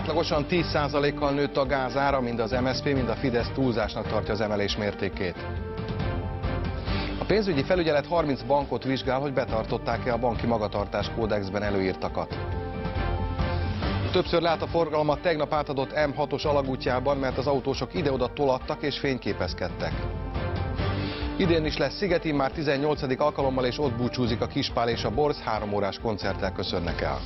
Átlagosan 10%-kal nőtt a gázára, mind az MSZP, mind a Fidesz túlzásnak tartja az emelés mértékét. A pénzügyi felügyelet 30 bankot vizsgál, hogy betartották-e a banki magatartás kódexben előírtakat. Többször lát a forgalmat tegnap átadott M6-os alagútjában, mert az autósok ide-oda tolattak és fényképezkedtek. Idén is lesz Szigetin már 18. alkalommal, és ott búcsúzik a Kispál és a Borz, 3 órás koncerttel köszönnek el.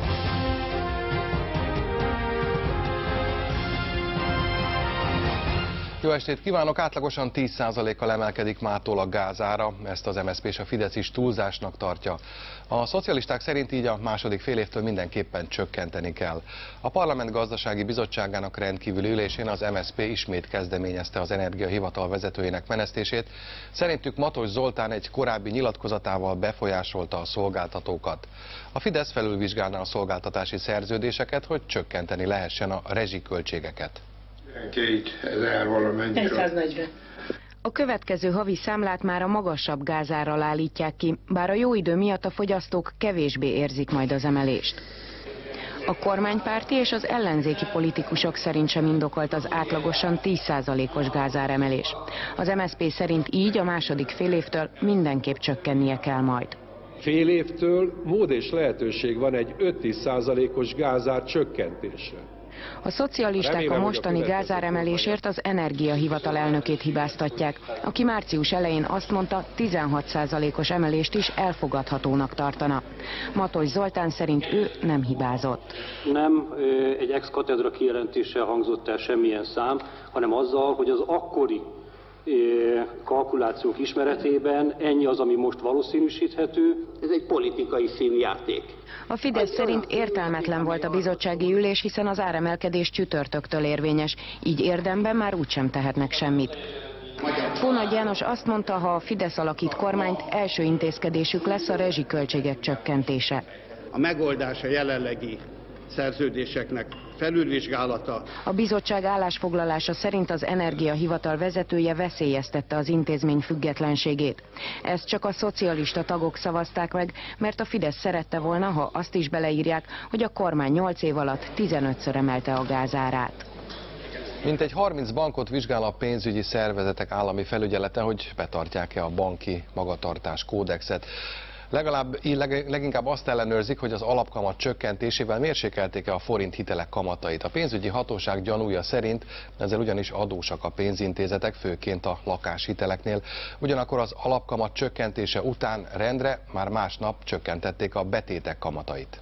Jó estét kívánok! Átlagosan 10%-kal emelkedik mától a gázára, ezt az MSZP és a Fidesz is túlzásnak tartja. A szocialisták szerint így a második félévtől mindenképpen csökkenteni kell. A Parlament Gazdasági Bizottságának rendkívüli ülésén az MSZP ismét kezdeményezte az Energiahivatal vezetőjének menesztését. Szerintük Matos Zoltán egy korábbi nyilatkozatával befolyásolta a szolgáltatókat. A Fidesz felülvizsgálná a szolgáltatási szerződéseket, hogy csökkenteni lehessen a rezsiköltségeket. 2000 valamennyiről. 140. A következő havi számlát már a magasabb gázárral állítják ki, bár a jó idő miatt a fogyasztók kevésbé érzik majd az emelést. A kormánypárti és az ellenzéki politikusok szerint sem indokolt az átlagosan 10%-os gázáremelés. Az MSZP szerint így a második félévtől mindenképp csökkennie kell majd. Fél évtől mód és lehetőség van egy 5-10%-os gázár csökkentésre. A szocialisták a mostani gázáremelésért az Energiahivatal elnökét hibáztatják, aki március elején azt mondta, 16%-os emelést is elfogadhatónak tartana. Matos Zoltán szerint ő nem hibázott. Nem egy ex cathedra kijelentéssel hangzott el semmilyen szám, hanem azzal, hogy az akkori kalkulációk ismeretében ennyi az, ami most valószínűsíthető. Ez egy politikai színjáték. A Fidesz szerint értelmetlen volt a bizottsági ülés, hiszen az áremelkedés csütörtöktől érvényes, így érdemben már úgysem tehetnek semmit. Tónagy János azt mondta, ha a Fidesz alakít kormányt, első intézkedésük lesz a rezsiköltségek csökkentése. A megoldás a jelenlegi szerződéseknek felülvizsgálata. A bizottság állásfoglalása szerint az Energiahivatal vezetője veszélyeztette az intézmény függetlenségét. Ezt csak a szocialista tagok szavazták meg, mert a Fidesz szerette volna, ha azt is beleírják, hogy a kormány 8 év alatt 15-ször emelte a gázárát. Mintegy 30 bankot vizsgál a pénzügyi szervezetek állami felügyelete, hogy betartják-e a banki magatartás kódexet. Leginkább azt ellenőrzik, hogy az alapkamat csökkentésével mérsékelték-e a forint hitelek kamatait. A pénzügyi hatóság gyanúja szerint ezzel ugyanis adósak a pénzintézetek, főként a lakáshiteleknél. Ugyanakkor az alapkamat csökkentése után rendre már másnap csökkentették a betétek kamatait.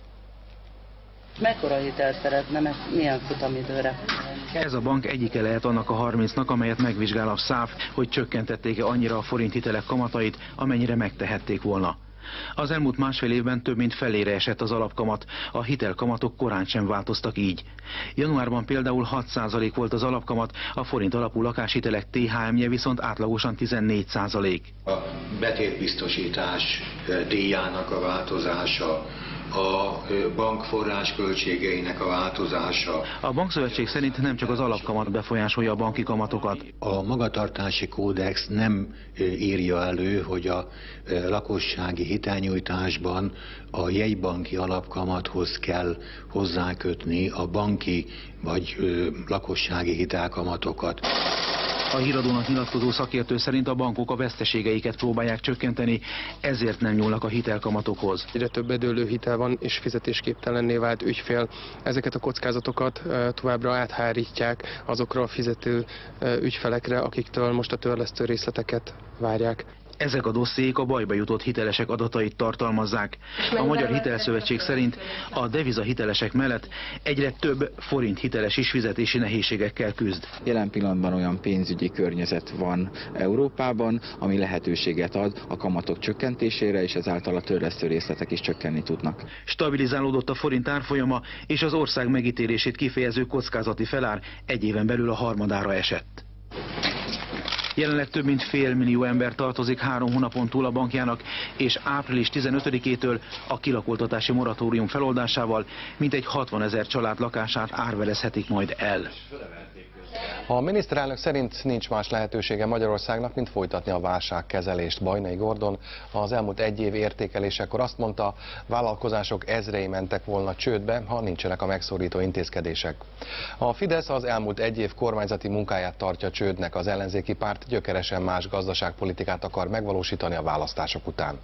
Mekkora hitelt szeretne, milyen futamidőre? Ez a bank egyike lehet annak a 30-nak, amelyet megvizsgál a SZÁF, hogy csökkentették-e annyira a forint hitelek kamatait, amennyire megtehették volna. Az elmúlt másfél évben több mint felére esett az alapkamat, a hitelkamatok korán sem változtak így. Januárban például 6% volt az alapkamat, a forint alapú lakáshitelek THM-je viszont átlagosan 14%. A betétbiztosítás díjának a változása, a bank forrásköltségeinek a változása. A Bankszövetség szerint nem csak az alapkamat befolyásolja a banki kamatokat. A magatartási kódex nem írja elő, hogy a lakossági hitelnyújtásban a jegybanki alapkamathoz kell hozzákötni a banki vagy lakossági hitelkamatokat. A híradónak nyilatkozó szakértő szerint a bankok a veszteségeiket próbálják csökkenteni, ezért nem nyúlnak a hitelkamatokhoz. Egyre több bedőlő hitel van és fizetésképtelenné vált ügyfél. Ezeket a kockázatokat továbbra áthárítják azokra a fizető ügyfelekre, akiktől most a törlesztő részleteket várják. Ezek a dossziék a bajba jutott hitelesek adatait tartalmazzák. A Magyar Hitelszövetség szerint a devizahitelesek mellett egyre több forint hiteles is fizetési nehézségekkel küzd. Jelen pillanatban olyan pénzügyi környezet van Európában, ami lehetőséget ad a kamatok csökkentésére, és ezáltal a törlesztő részletek is csökkenni tudnak. Stabilizálódott a forint árfolyama, és az ország megítélését kifejező kockázati felár egy éven belül a harmadára esett. Jelenleg több mint fél millió ember tartozik 3 hónapon túl a bankjának, és április 15-től a kilakoltatási moratórium feloldásával mintegy 60 000 család lakását árverezhetik majd el. A miniszterelnök szerint nincs más lehetősége Magyarországnak, mint folytatni a válságkezelést. Bajnai Gordon az elmúlt egy év értékelésekor azt mondta, vállalkozások ezrei mentek volna csődbe, ha nincsenek a megszorító intézkedések. A Fidesz az elmúlt egy év kormányzati munkáját tartja csődnek, az ellenzéki párt gyökeresen más gazdaságpolitikát akar megvalósítani a választások után.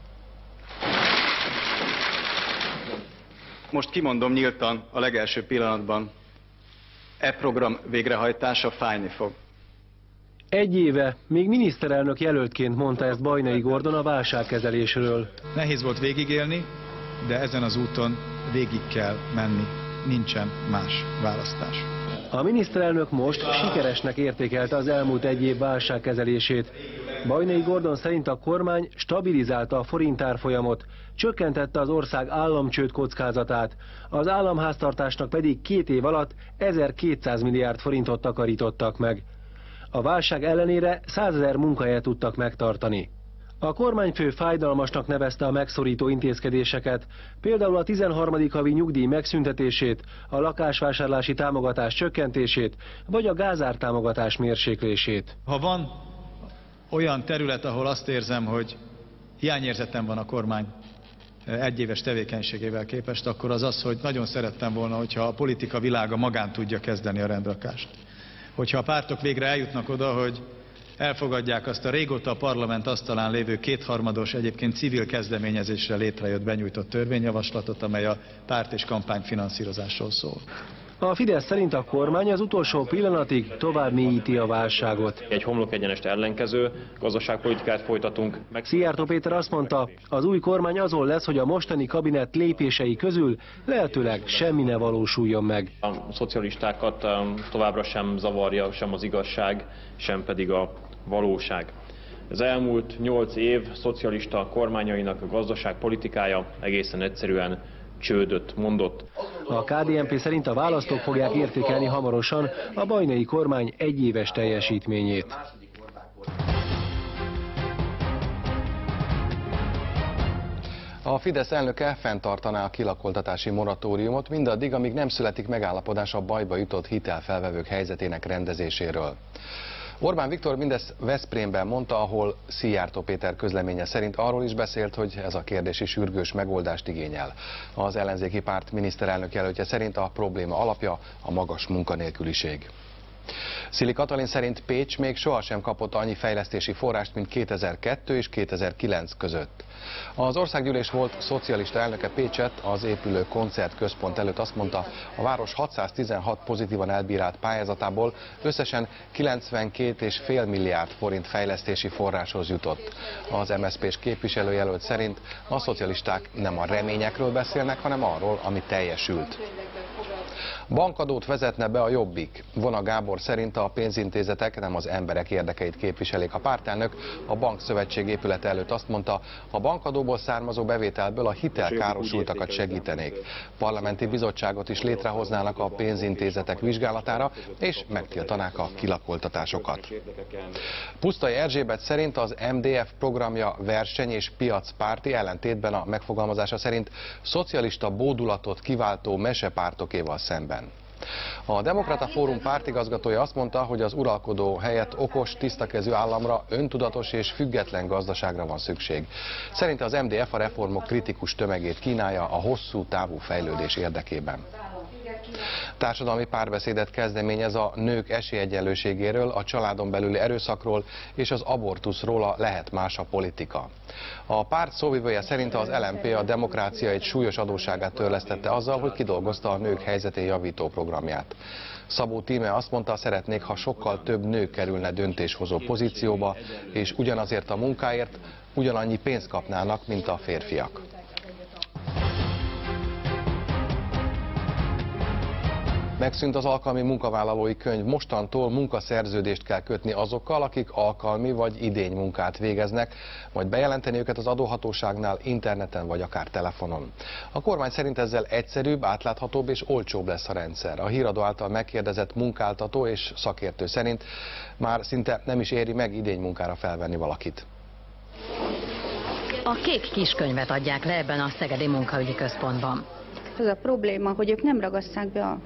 Most kimondom nyíltan a legelső pillanatban, e program végrehajtása fájni fog. Egy éve még miniszterelnök jelöltként mondta ezt Bajnai Gordon a válságkezelésről. Nehéz volt végigélni, de ezen az úton végig kell menni. Nincsen más választás. A miniszterelnök most sikeresnek értékelte az elmúlt egy év válságkezelését. Bajnai Gordon szerint a kormány stabilizálta a forint árfolyamot, csökkentette az ország államcsőd kockázatát, az államháztartásnak pedig 2 év alatt 1200 milliárd forintot takarítottak meg. A válság ellenére 100 000 munkahelyet tudtak megtartani. A kormányfő fájdalmasnak nevezte a megszorító intézkedéseket, például a 13. havi nyugdíj megszüntetését, a lakásvásárlási támogatás csökkentését, vagy a gázártámogatás mérséklését. Ha van olyan terület, ahol azt érzem, hogy hiányérzetem van a kormány egyéves tevékenységével képest, akkor az az, hogy nagyon szerettem volna, hogyha a politika világa magán tudja kezdeni a rendrakást. Hogyha a pártok végre eljutnak oda, hogy elfogadják azt a régóta a parlament asztalán lévő kétharmados, egyébként civil kezdeményezésre létrejött benyújtott törvényjavaslatot, amely a párt és kampányfinanszírozásról szól. A Fidesz szerint a kormány az utolsó pillanatig tovább mélyíti a válságot. Egy homlokegyenest ellenkező gazdaságpolitikát folytatunk. Szijjártó Péter azt mondta, az új kormány azon lesz, hogy a mostani kabinet lépései közül lehetőleg semmi ne valósuljon meg. A szocialistákat továbbra sem zavarja sem az igazság, sem pedig a valóság. Az elmúlt 8 év szocialista kormányainak a gazdaságpolitikája egészen egyszerűen csődöt mondott. A KDNP szerint a választók fogják értékelni hamarosan a bajnai kormány egyéves teljesítményét. A Fidesz elnöke fenntartaná a kilakoltatási moratóriumot mindaddig, amíg nem születik megállapodás a bajba jutott hitelfelvevők helyzetének rendezéséről. Orbán Viktor mindezt Veszprémben mondta, ahol Szijjártó Péter közleménye szerint arról is beszélt, hogy ez a kérdés is sürgős megoldást igényel. Az ellenzéki párt miniszterelnök jelöltje szerint a probléma alapja a magas munkanélküliség. Szili Katalin szerint Pécs még sohasem kapott annyi fejlesztési forrást, mint 2002 és 2009 között. Az országgyűlés volt szocialista elnöke Pécset az épülő koncertközpont előtt azt mondta, a város 616 pozitívan elbírált pályázatából összesen 92,5 milliárd forint fejlesztési forráshoz jutott. Az MSZP-s képviselőjelölt szerint a szocialisták nem a reményekről beszélnek, hanem arról, ami teljesült. Bankadót vezetne be a Jobbik. Vona Gábor szerint a pénzintézetek nem az emberek érdekeit képviselik. A pártelnök a bankszövetség épülete előtt azt mondta, a bankadóból származó bevételből a hitelkárosultakat segítenék. Parlamenti bizottságot is létrehoznának a pénzintézetek vizsgálatára, és megtiltanák a kilakoltatásokat. Pusztai Erzsébet szerint az MDF programja verseny- és piacpárti, ellentétben a megfogalmazása szerint szocialista bódulatot kiváltó mesepártokéval szemben. A Demokrata Fórum pártigazgatója azt mondta, hogy az uralkodó helyett okos, tisztakezű államra, öntudatos és független gazdaságra van szükség. Szerinte az MDF a reformok kritikus tömegét kínálja a hosszú távú fejlődés érdekében. Társadalmi párbeszédet kezdeményez a nők esélyegyenlőségéről, a családon belüli erőszakról és az abortuszról a Lehet más a politika. A párt szóvivője szerint az LMP a demokrácia egy súlyos adósságát törlesztette azzal, hogy kidolgozta a nők helyzetén javító programját. Szabó Tíme azt mondta, szeretnék, ha sokkal több nő kerülne döntéshozó pozícióba, és ugyanazért a munkáért ugyanannyi pénzt kapnának, mint a férfiak. Megszűnt az alkalmi munkavállalói könyv, mostantól munkaszerződést kell kötni azokkal, akik alkalmi vagy idénymunkát végeznek, majd bejelenteni őket az adóhatóságnál, interneten vagy akár telefonon. A kormány szerint ezzel egyszerűbb, átláthatóbb és olcsóbb lesz a rendszer. A Híradó által megkérdezett munkáltató és szakértő szerint már szinte nem is éri meg idénymunkára felvenni valakit. A kék kiskönyvet adják le ebben a Szegedi Munkaügyi Központban. Az a probléma, hogy ők nem ragasszák be a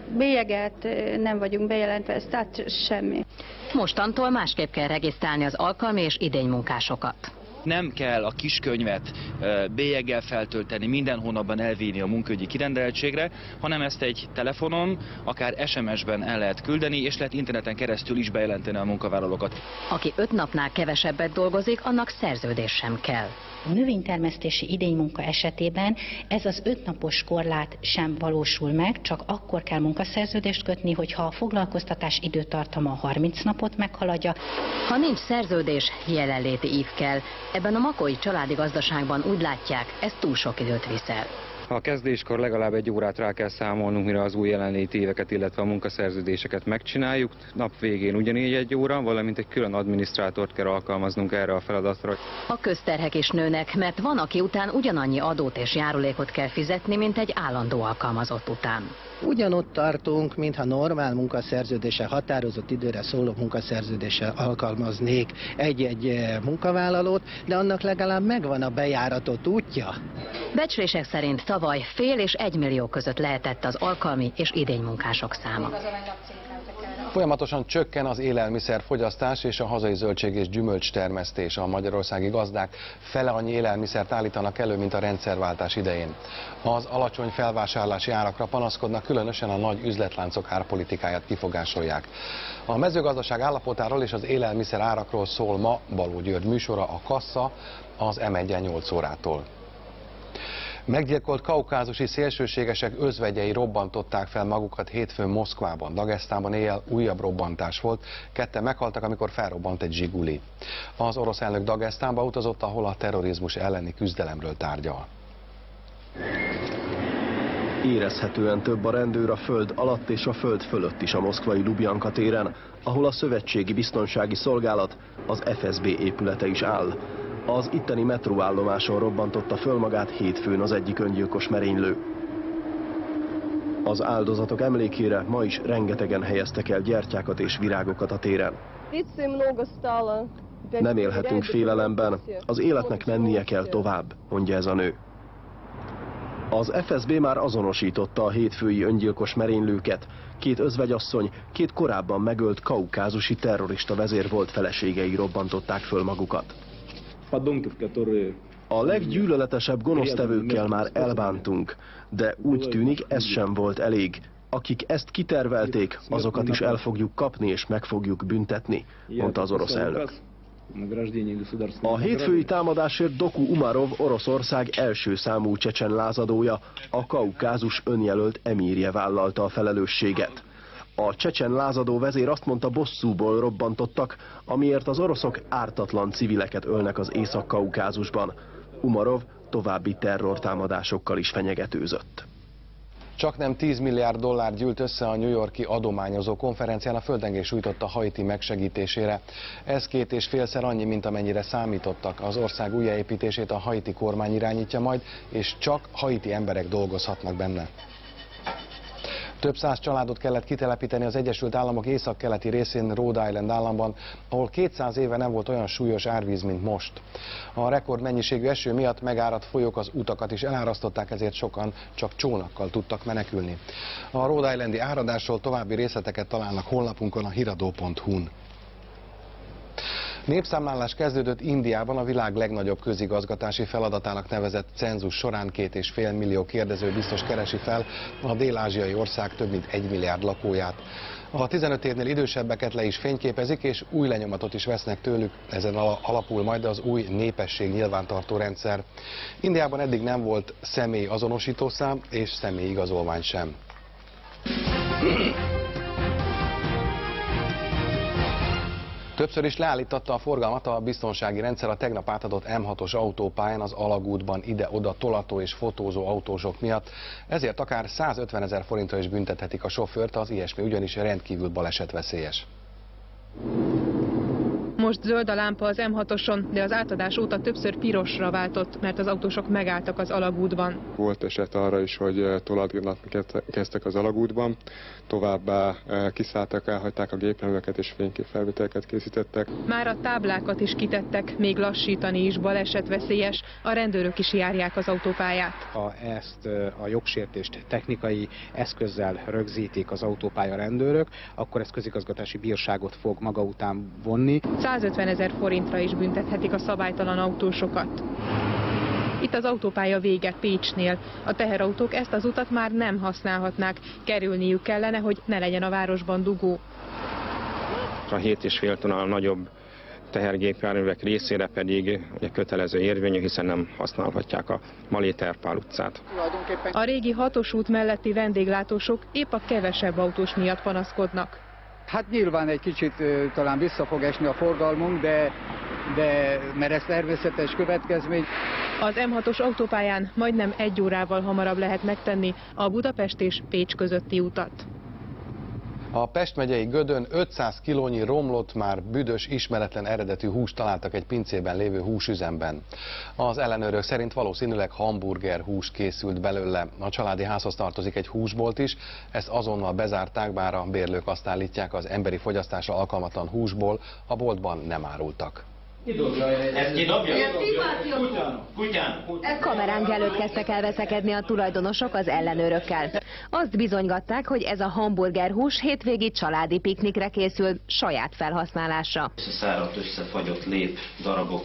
bélyeget, nem vagyunk bejelentve, tehát semmi. Mostantól másképp kell regisztrálni az alkalmi és idénymunkásokat. Nem kell a kiskönyvet bélyeggel feltölteni, minden hónapban elvinni a munkaügyi kirendeltségre, hanem ezt egy telefonon, akár SMS-ben el lehet küldeni, és lehet interneten keresztül is bejelenteni a munkavállalókat. Aki 5 napnál kevesebbet dolgozik, annak szerződés sem kell. A növénytermesztési idénymunka esetében ez az 5 napos korlát sem valósul meg, csak akkor kell munkaszerződést kötni, hogyha a foglalkoztatás időtartama 30 napot meghaladja. Ha nincs szerződés, jelenléti ív kell. Ebben a makói családi gazdaságban úgy látják, ez túl sok időt viszel. A kezdéskor legalább 1 órát rá kell számolnunk, mire az új jelenléti éveket, illetve a munkaszerződéseket megcsináljuk. Nap végén ugyanígy 1 óra, valamint egy külön adminisztrátort kell alkalmaznunk erre a feladatra. A közterhek is nőnek, mert van, aki után ugyanannyi adót és járulékot kell fizetni, mint egy állandó alkalmazott után. Ugyanott tartunk, mintha normál munkaszerződése, határozott időre szóló munkaszerződése alkalmaznék egy-egy munkavállalót, de annak legalább megvan a bejáratott útja. Becslések szerint tavaly fél és 1 millió között lehetett az alkalmi és idénymunkások száma. Folyamatosan csökken az élelmiszerfogyasztás és a hazai zöldség és gyümölcs termesztés. A magyarországi gazdák fele annyi élelmiszert állítanak elő, mint a rendszerváltás idején. Az alacsony felvásárlási árakra panaszkodnak, különösen a nagy üzletláncok árpolitikáját kifogásolják. A mezőgazdaság állapotáról és az élelmiszer árakról szól ma Baló György műsora, a Kassa, az M1-en 8 órától. Meggyilkolt kaukázusi szélsőségesek özvegyei robbantották fel magukat hétfőn Moszkvában. Dagesztánban éjjel újabb robbantás volt, 2 meghaltak, amikor felrobbant egy zsiguli. Az orosz elnök Dagesztánba utazott, ahol a terrorizmus elleni küzdelemről tárgyal. Érezhetően több a rendőr a föld alatt és a föld fölött is a moszkvai Lubjanka téren, ahol a Szövetségi Biztonsági Szolgálat, az FSB épülete is áll. Az itteni metróállomáson robbantotta föl magát hétfőn az egyik öngyilkos merénylő. Az áldozatok emlékére ma is rengetegen helyeztek el gyertyákat és virágokat a téren. Nem élhetünk félelemben, az életnek mennie kell tovább, mondja ez a nő. Az FSB már azonosította a hétfői öngyilkos merénylőket. 2 özvegyasszony, 2 korábban megölt kaukázusi terrorista vezér volt feleségei robbantották föl magukat. A leggyűlöletesebb gonosztevőkkel már elbántunk, de úgy tűnik, ez sem volt elég. Akik ezt kitervelték, azokat is el fogjuk kapni és meg fogjuk büntetni, mondta az orosz elnök. A hétfői támadásért Doku Umarov Oroszország első számú csecsen lázadója, a Kaukázus önjelölt emírje vállalta a felelősséget. A csecsen lázadó vezér azt mondta, bosszúból robbantottak, amiért az oroszok ártatlan civileket ölnek az Észak-Kaukázusban. Umarov további terrortámadásokkal is fenyegetőzött. Csaknem 10 milliárd dollár gyűlt össze a New York-i adományozó konferencián a földrengés sújtotta Haiti megsegítésére. Ez 2,5-szer annyi, mint amennyire számítottak. Az ország újjáépítését a haiti kormány irányítja majd, és csak haiti emberek dolgozhatnak benne. Több száz családot kellett kitelepíteni az Egyesült Államok északkeleti részén, Rhode Island államban, ahol 200 éve nem volt olyan súlyos árvíz, mint most. A rekordmennyiségű eső miatt megáradt folyók az utakat is elárasztották, ezért sokan csak csónakkal tudtak menekülni. A Rhode Islandi áradásról további részleteket találnak honlapunkon, a hiradó.hu-n. Népszámlálás kezdődött Indiában, a világ legnagyobb közigazgatási feladatának nevezett cenzus során 2,5 millió kérdező biztos keresi fel a dél-ázsiai ország több mint 1 milliárd lakóját. A 15 évnél idősebbeket le is fényképezik, és új lenyomatot is vesznek tőlük, ezen alapul majd az új népesség nyilvántartó rendszer. Indiában eddig nem volt személy azonosítószám és személyigazolvány sem. Többször is leállítatta a forgalmat a biztonsági rendszer a tegnap átadott M6-os autópályán az alagútban ide-oda tolató és fotózó autósok miatt. Ezért akár 150 000 forintra is büntethetik a sofőrt, az ilyesmi ugyanis rendkívül balesetveszélyes. Most zöld a lámpa az M6-oson, de az átadás óta többször pirosra váltott, mert az autósok megálltak az alagútban. Volt eset arra is, hogy tolatgatni kezdtek az alagútban, továbbá kiszálltak, elhagyták a gépjárműveket és fényképfelvételeket készítettek. Már a táblákat is kitettek, még lassítani is balesetveszélyes, a rendőrök is járják az autópályát. Ha ezt a jogsértést technikai eszközzel rögzítik az autópálya rendőrök, akkor ez közigazgatási bírságot fog maga után vonni. 150 000 forintra is büntethetik a szabálytalan autósokat. Itt az autópálya vége Pécsnél. A teherautók ezt az utat már nem használhatnák, kerülniük kellene, hogy ne legyen a városban dugó. A 7,5 tonnál nagyobb tehergépjárművek részére pedig ugye kötelező érvényű, hiszen nem használhatják a Maléter-Pál utcát. A régi 6-os út melletti vendéglátósok épp a kevesebb autós miatt panaszkodnak. Hát nyilván egy kicsit talán vissza fog esni a forgalmunk, de mert ez természetes következmény. Az M6-os autópályán majdnem 1 órával hamarabb lehet megtenni a Budapest és Pécs közötti utat. A Pest megyei Gödön 500 kilónyi romlott, már büdös, ismeretlen eredetű húst találtak egy pincében lévő húsüzemben. Az ellenőrök szerint valószínűleg hamburger hús készült belőle. A családi házhoz tartozik egy húsbolt is, ezt azonnal bezárták, bár a bérlők azt állítják, az emberi fogyasztásra alkalmatlan húsból a boltban nem árultak. Kameránk előtt kezdtek el veszekedni a tulajdonosok az ellenőrökkel. Azt bizonygatták, hogy ez a hamburgerhús hétvégi családi piknikre készül, saját felhasználásra. Összeszáradt, összefagyott lép, darabok,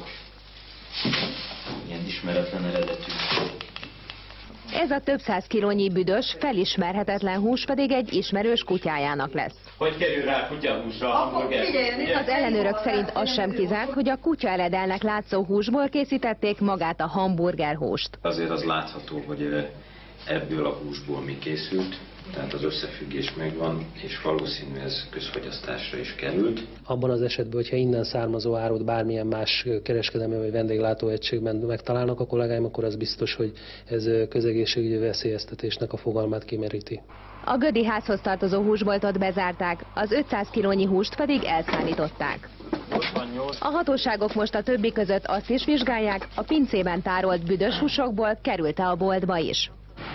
ilyen ismeretlen eredetű. Ez a több száz kilónyi büdös, felismerhetetlen hús pedig egy ismerős kutyájának lesz. Hogy kerül rá kutyahúsra a hamburger? Az ellenőrök szerint az sem kizárt, hogy a kutya eredelnek látszó húsból készítették magát a hamburgerhúst. Azért az látható, hogy ebből a húsból mi készült, tehát az összefüggés megvan, és valószínű ez közfogyasztásra is került. Abban az esetben, hogyha innen származó árut bármilyen más kereskedelmi vagy vendéglátóegységben megtalálnak a kollégáim, akkor az biztos, hogy ez közegészségügyi veszélyeztetésnek a fogalmát kimeríti. A Gödi házhoz tartozó húsboltot bezárták, az 500 kilónyi húst pedig elszállították. A hatóságok most a többi között azt is vizsgálják, a pincében tárolt büdös húsokból került-e a boltba is.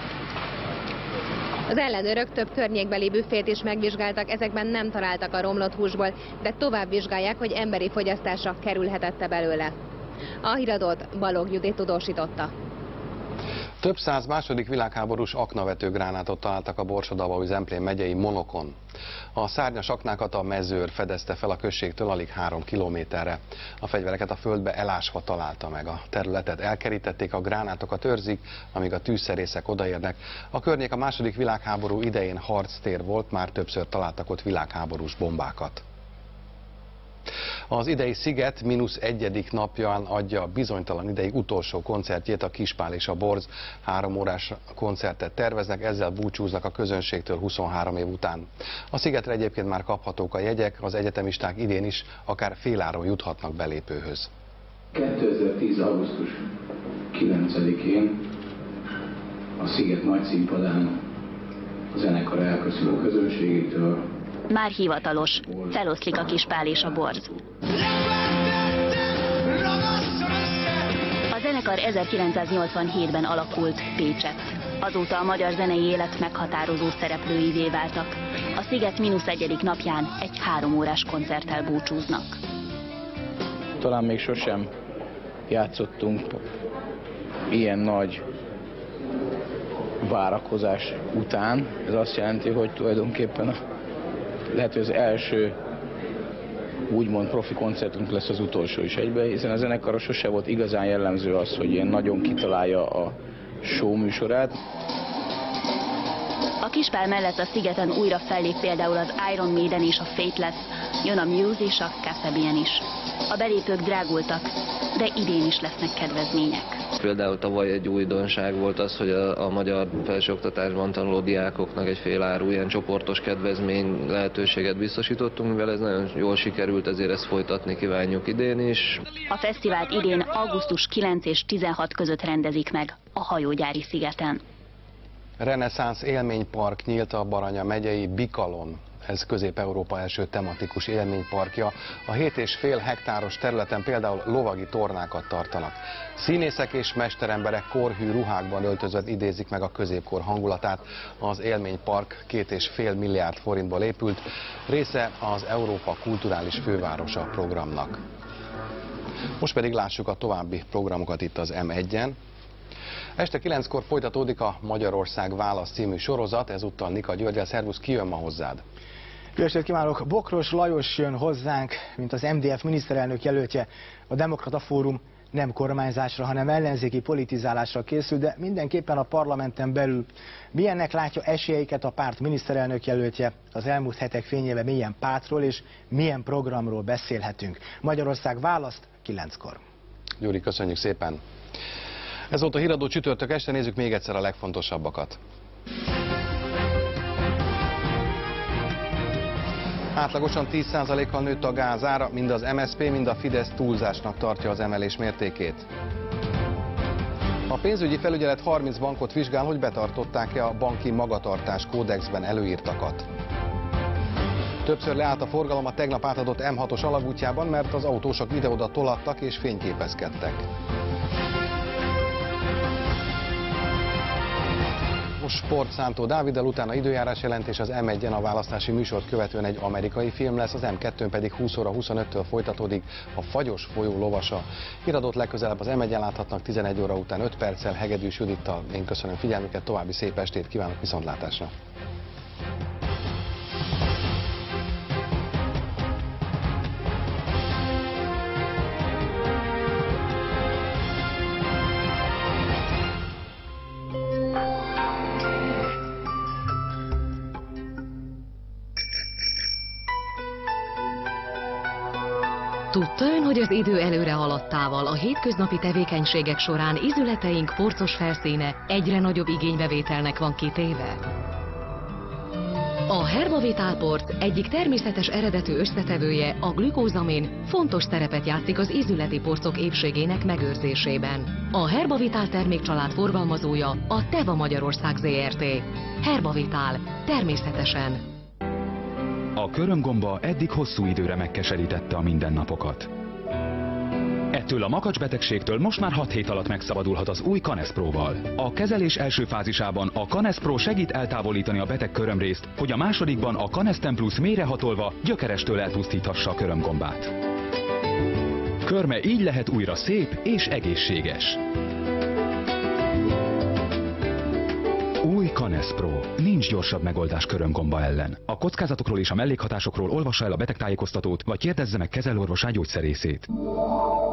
Az ellenőrök több környékbeli büfét is megvizsgáltak, ezekben nem találtak a romlott húsból, de tovább vizsgálják, hogy emberi fogyasztásra kerülhetette belőle. A híradót Balogh Judit tudósította. Több száz második világháborús aknavető gránátot találtak a Borsod-Abaúj-Zemplén megyei Monokon. A szárnyas aknákat a mezőr fedezte fel a községtől alig 3 kilométerre. A fegyvereket a földbe elásva találta meg. A területet elkerítették, a gránátokat őrzik, amíg a tűzszerészek odaérnek. A környék a második világháború idején harctér volt, már többször találtak ott világháborús bombákat. Az idei sziget -1. napján adja bizonytalan ideig utolsó koncertjét, a Kispál és a Borz 3 órás koncertet terveznek, ezzel búcsúznak a közönségtől 23 év után. A szigetre egyébként már kaphatók a jegyek, az egyetemisták idén is akár féláron juthatnak belépőhöz. 2010. augusztus 9-én a sziget nagy színpadán a zenekar elköszön a közönségétől. Már hivatalos, feloszlik a Kispál és a Borz. A zenekar 1987-ben alakult Pécsett. Azóta a magyar zenei élet meghatározó szereplőivé váltak. A sziget -1. napján egy 3 órás koncerttel búcsúznak. Talán még sosem játszottunk ilyen nagy várakozás után. Ez azt jelenti, hogy tulajdonképpen lehet, hogy az első úgymond profi koncertünk lesz az utolsó is egyben, hiszen a zenekarra sose volt igazán jellemző az, hogy ilyen nagyon kitalálja a show műsorát. A Kispál mellett a szigeten újra fellép például az Iron Maiden és a Faithless, jön a Muse és a Kasabian is. A belépők drágultak, de idén is lesznek kedvezmények. Például tavaly egy újdonság volt az, hogy a magyar felsőoktatásban tanuló diákoknak egy féláru ilyen csoportos kedvezmény lehetőséget biztosítottunk, mivel ez nagyon jól sikerült, ezért ezt folytatni kívánjuk idén is. A fesztivált idén augusztus 9 és 16 között rendezik meg a Hajógyári szigeten. Reneszánsz élménypark nyílt a Baranya megyei Bikalon. Ez Közép-Európa első tematikus élményparkja. A 7,5 hektáros területen például lovagi tornákat tartanak. Színészek és mesteremberek korhű ruhákban öltözött idézik meg a középkor hangulatát. Az élménypark 2,5 milliárd forintból épült, része az Európa kulturális fővárosa programnak. Most pedig lássuk a további programokat itt az M1-en. Este 9-kor folytatódik a Magyarország Válasz című sorozat, ezúttal Nika Györgyel. Szervusz, ki jön ma hozzád? Jó estét kívánok! Bokros Lajos jön hozzánk, mint az MDF miniszterelnök jelöltje. A Demokrata Fórum nem kormányzásra, hanem ellenzéki politizálásra készül, de mindenképpen a parlamenten belül. Milyennek látja esélyeiket a párt miniszterelnök jelöltje? Az elmúlt hetek fényében milyen pártról és milyen programról beszélhetünk? Magyarország Választ 9-kor. Gyuri, köszönjük szépen! Ez volt a Híradó csütörtök este, nézzük még egyszer a legfontosabbakat. Átlagosan 10%-kal nőtt a gázára, mind az MSZP, mind a Fidesz túlzásnak tartja az emelés mértékét. A pénzügyi felügyelet 30 bankot vizsgál, hogy betartották-e a banki magatartás kódexben előírtakat. Többször leállt a forgalom a tegnap átadott M6-os alagútjában, mert az autósok ide-oda tolattak és fényképezkedtek. Sport Szántó Dáviddal, utána időjárás jelentés, az M1-en a választási műsort követően egy amerikai film lesz, az M2-n pedig 20 óra 25-től folytatódik a Fagyos folyó lovasa. Híradót legközelebb az M1-en láthatnak 11 óra után 5 perccel Hegedűs Judittal. Én köszönöm figyelmüket, további szép estét kívánok, viszontlátásra! Tudta ön, hogy az idő előre haladtával a hétköznapi tevékenységek során ízületeink porcos felszíne egyre nagyobb igénybevételnek van kitéve? A Herbavitál Porc egyik természetes eredetű összetevője, a glükózamin fontos szerepet játszik az ízületi porcok épségének megőrzésében. A Herbavitál termékcsalád forgalmazója a Teva Magyarország Zrt. Herbavitál, természetesen. A körömgomba eddig hosszú időre megkeserítette a mindennapokat. Ettől a makacsbetegségtől most már 6 hét alatt megszabadulhat az új Canespro-val. A kezelés első fázisában a Canespro segít eltávolítani a beteg körömrészt, hogy a másodikban a Canesten Plus mélyrehatolva gyökerestől elpusztíthassa a körömgombát. Körme így lehet újra szép és egészséges. Új Canespro. Nincs gyorsabb megoldás körömgomba ellen. A kockázatokról és a mellékhatásokról olvassa el a betegtájékoztatót, vagy kérdezze meg kezelőorvosát, gyógyszerészét.